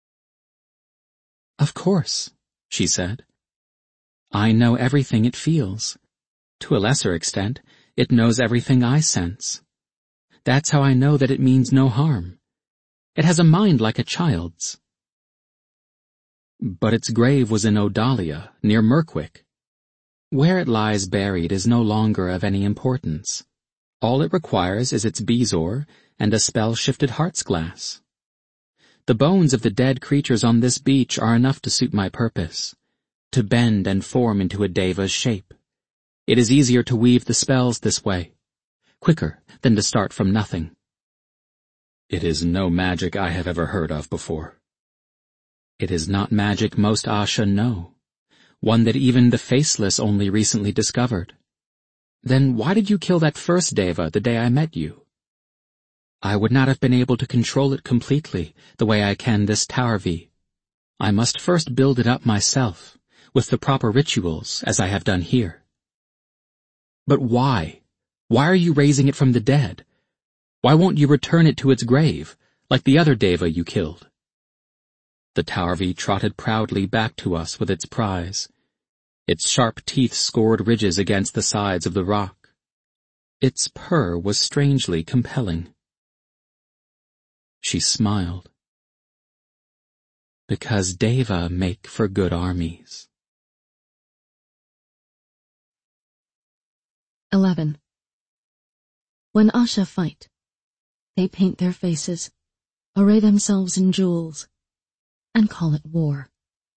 A: Of course, she said. I know everything it feels. To a lesser extent, it knows everything I sense. That's how I know that it means no harm. It has a mind like a child's. But its grave was in Odalia, near Mirkwick. Where it lies buried is no longer of any importance. All it requires is its bezoar and a spell-shifted heart's glass. The bones of the dead creatures on this beach are enough to suit my purpose, to bend and form into a deva's shape. It is easier to weave the spells this way, quicker than to start from nothing. It is no magic I have ever heard of before. It is not magic most Asha know, one that even the Faceless only recently discovered. Then why did you kill that first deva the day I met you? I would not have been able to control it completely the way I can this Tarvi. I must first build it up myself, with the proper rituals, as I have done here. But why? Why are you raising it from the dead? Why won't you return it to its grave, like the other deva you killed? The Tarvi trotted proudly back to us with its prize. Its sharp teeth scored ridges against the sides of the rock. Its purr was strangely compelling. She smiled. Because deva make for good armies.
B: Eleven. When Asha fight, they paint their faces, array themselves in jewels, and call it war.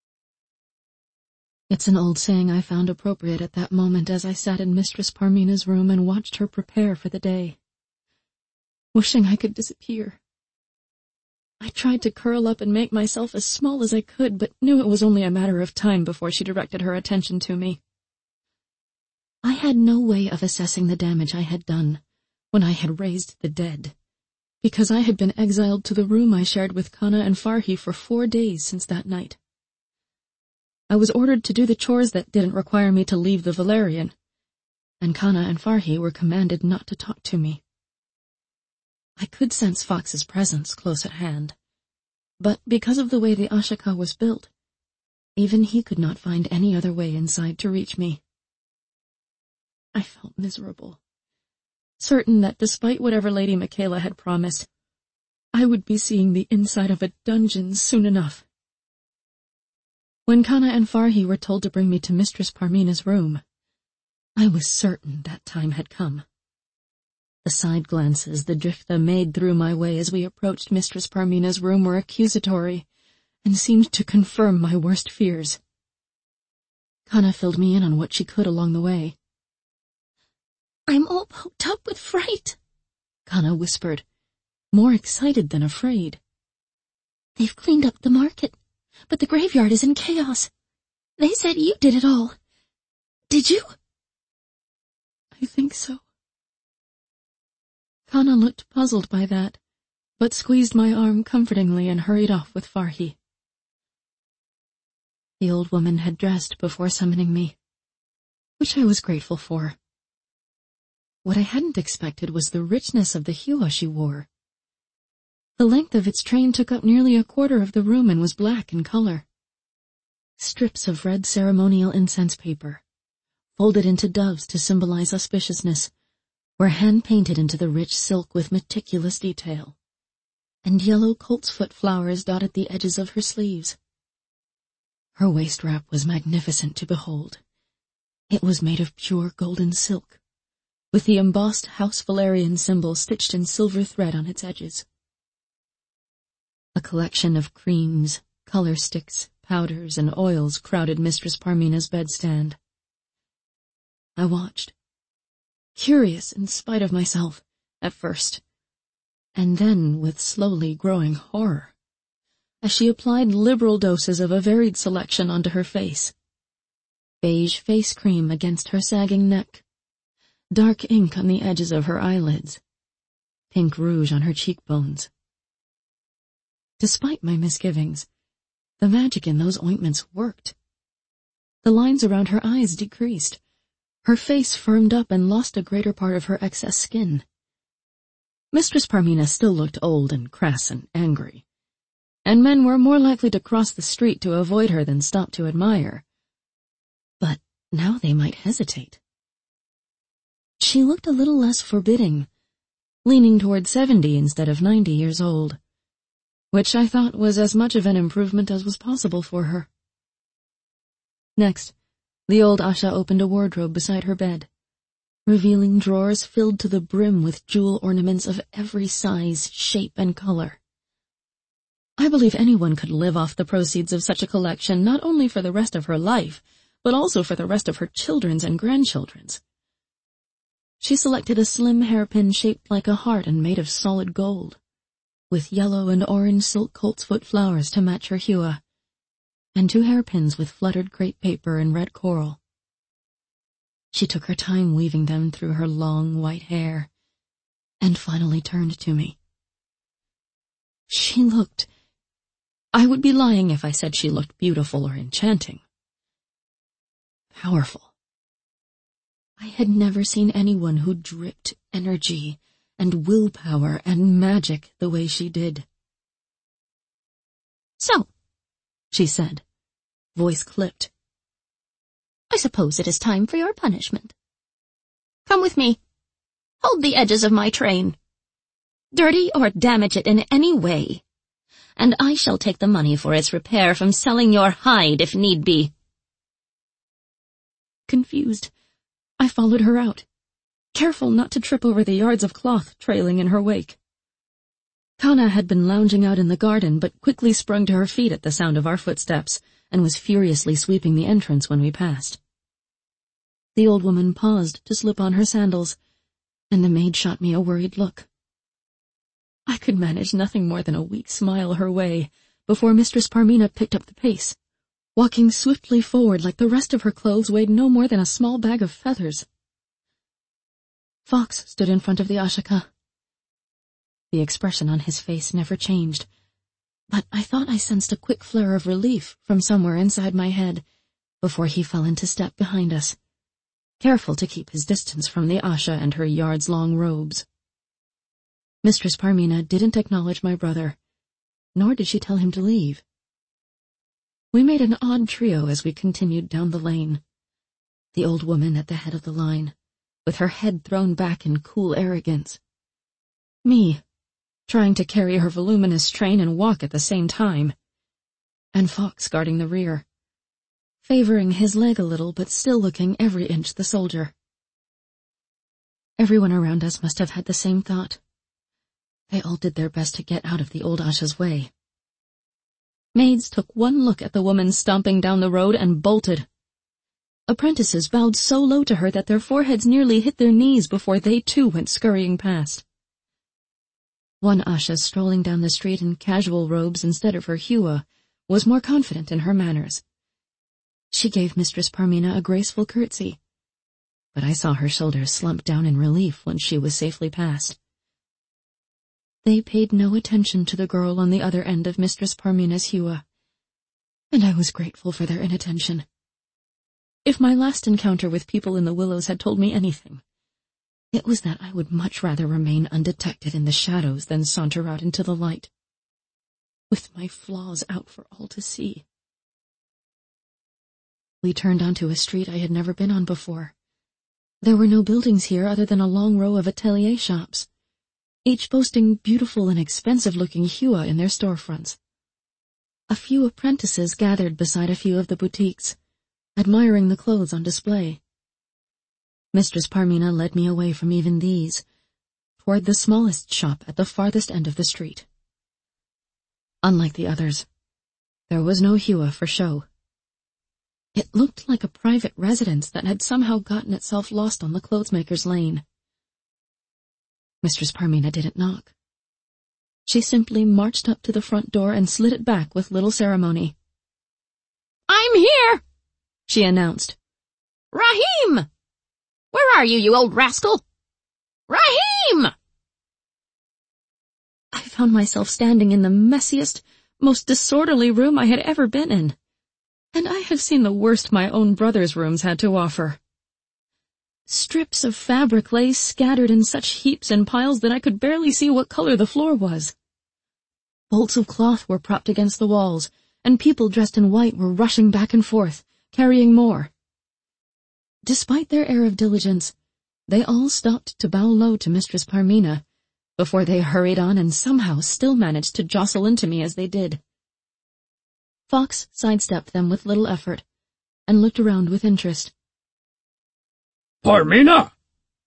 B: It's an old saying I found appropriate at that moment as I sat in Mistress Parmena's room and watched her prepare for the day. Wishing I could disappear. I tried to curl up and make myself as small as I could, but knew it was only a matter of time before she directed her attention to me. I had no way of assessing the damage I had done when I had raised the dead, because I had been exiled to the room I shared with Kana and Farhi for four days since that night. I was ordered to do the chores that didn't require me to leave the Valerian, and Kana and Farhi were commanded not to talk to me. I could sense Fox's presence close at hand, but because of the way the Ashika was built, even he could not find any other way inside to reach me. I felt miserable, certain that despite whatever Lady Michaela had promised, I would be seeing the inside of a dungeon soon enough. When Kana and Farhi were told to bring me to Mistress Parmena's room, I was certain that time had come. The side glances the Driftha made through my way as we approached Mistress Parmena's room were accusatory and seemed to confirm my worst fears. Kana filled me in on what she could along the way. "I'm all poked up with fright," Kana whispered, more excited than afraid. "They've cleaned up the market, but the graveyard is in chaos. They said you did it all. Did you?" "I think so." Kana looked puzzled by that, but squeezed my arm comfortingly and hurried off with Farhi. The old woman had dressed before summoning me, which I was grateful for. What I hadn't expected was the richness of the hua she wore. The length of its train took up nearly a quarter of the room and was black in color. Strips of red ceremonial incense paper, folded into doves to symbolize auspiciousness, were hand-painted into the rich silk with meticulous detail, and yellow coltsfoot flowers dotted the edges of her sleeves. Her waist wrap was magnificent to behold. It was made of pure golden silk, with the embossed House Valerian symbol stitched in silver thread on its edges. A collection of creams, color sticks, powders, and oils crowded Mistress Parmena's bedstand. I watched, curious in spite of myself, at first, and then with slowly growing horror, as she applied liberal doses of a varied selection onto her face. Beige face cream against her sagging neck, dark ink on the edges of her eyelids, pink rouge on her cheekbones. Despite my misgivings, the magic in those ointments worked. The lines around her eyes decreased. Her face firmed up and lost a greater part of her excess skin. Mistress Parmena still looked old and crass and angry, and men were more likely to cross the street to avoid her than stop to admire. But now they might hesitate. She looked a little less forbidding, leaning toward seventy instead of ninety years old, which I thought was as much of an improvement as was possible for her. Next, the old Asha opened a wardrobe beside her bed, revealing drawers filled to the brim with jewel ornaments of every size, shape, and color. I believe anyone could live off the proceeds of such a collection, not only for the rest of her life, but also for the rest of her children's and grandchildren's. She selected a slim hairpin shaped like a heart and made of solid gold, with yellow and orange silk coltsfoot flowers to match her hua, and two hairpins with fluttered crepe paper and red coral. She took her time weaving them through her long white hair, and finally turned to me. She looked... I would be lying if I said she looked beautiful or enchanting. Powerful. I had never seen anyone who dripped energy and willpower and magic the way she did.
C: So, she said, voice clipped, I suppose it is time for your punishment. Come with me. Hold the edges of my train. Dirty or damage it in any way, and I shall take the money for its repair from selling your hide if need be.
B: Confused, I followed her out, careful not to trip over the yards of cloth trailing in her wake. Kana had been lounging out in the garden, but quickly sprung to her feet at the sound of our footsteps, and was furiously sweeping the entrance when we passed. The old woman paused to slip on her sandals, and the maid shot me a worried look. I could manage nothing more than a weak smile her way before Mistress Parmina picked up the pace, walking swiftly forward like the rest of her clothes weighed no more than a small bag of feathers. Fox stood in front of the Ashaka. The expression on his face never changed, but I thought I sensed a quick flare of relief from somewhere inside my head before he fell into step behind us, careful to keep his distance from the Asha and her yards-long robes. Mistress Parmina didn't acknowledge my brother, nor did she tell him to leave. We made an odd trio as we continued down the lane, the old woman at the head of the line, with her head thrown back in cool arrogance. Me, trying to carry her voluminous train and walk at the same time, and Fox guarding the rear, favoring his leg a little but still looking every inch the soldier. Everyone around us must have had the same thought. They all did their best to get out of the old Asha's way. Maids took one look at the woman stomping down the road and bolted. Apprentices bowed so low to her that their foreheads nearly hit their knees before they too went scurrying past. One Asha strolling down the street in casual robes instead of her hua was more confident in her manners. She gave Mistress Parmina a graceful curtsy, but I saw her shoulders slump down in relief when she was safely past. They paid no attention to the girl on the other end of Mistress Parmina's hua, and I was grateful for their inattention. If my last encounter with people in the Willows had told me anything, it was that I would much rather remain undetected in the shadows than saunter out into the light, with my flaws out for all to see. We turned onto a street I had never been on before. There were no buildings here other than a long row of atelier shops, each boasting beautiful and expensive-looking hua in their storefronts. A few apprentices gathered beside a few of the boutiques, admiring the clothes on display. Mistress Parmina led me away from even these, toward the smallest shop at the farthest end of the street. Unlike the others, there was no hua for show. It looked like a private residence that had somehow gotten itself lost on the clothesmaker's lane. Mistress Parmina didn't knock. She simply marched up to the front door and slid it back with little ceremony.
C: I'm here,
B: she announced.
C: Rahim! Where are you, you old rascal? Rahim!
B: I found myself standing in the messiest, most disorderly room I had ever been in, and I have seen the worst my own brother's rooms had to offer. Strips of fabric lay scattered in such heaps and piles that I could barely see what color the floor was. Bolts of cloth were propped against the walls, and people dressed in white were rushing back and forth, carrying more. Despite their air of diligence, they all stopped to bow low to Mistress Parmina, before they hurried on and somehow still managed to jostle into me as they did. Fox sidestepped them with little effort, and looked around with interest.
E: Parmina!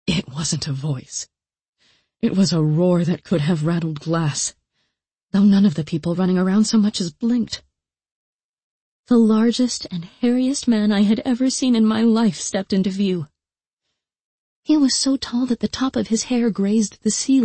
B: It wasn't a voice. It was a roar that could have rattled glass, though none of the people running around so much as blinked.
C: The largest and hairiest man I had ever seen in my life stepped into view. He was so tall that the top of his hair grazed the ceiling.